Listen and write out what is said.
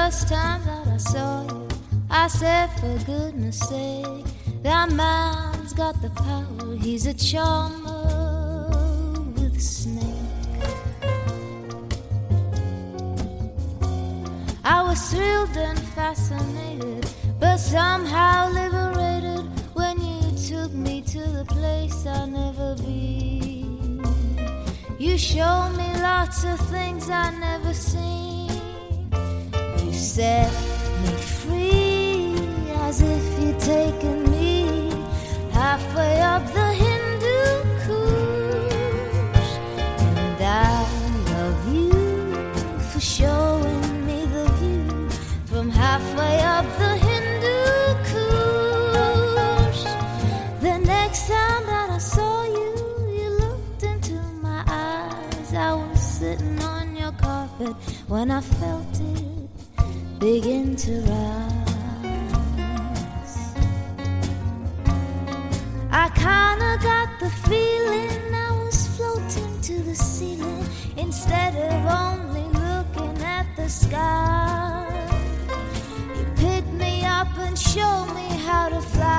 first time that I saw you, I said, for goodness sake, that man's got the power. He's a charmer with a snake. I was thrilled and fascinated, but somehow liberated when you took me to the place I'd never been. You showed me lots of things I'd never seen. You set me free as if you'd taken me halfway up the Hindu Kush. And I love you for showing me the view from halfway up the Hindu Kush. The next time that I saw you, you looked into my eyes. I was sitting on your carpet when I felt it begin to rise. I kinda got the feeling I was floating to the ceiling instead of only looking at the sky. You picked me up and showed me how to fly.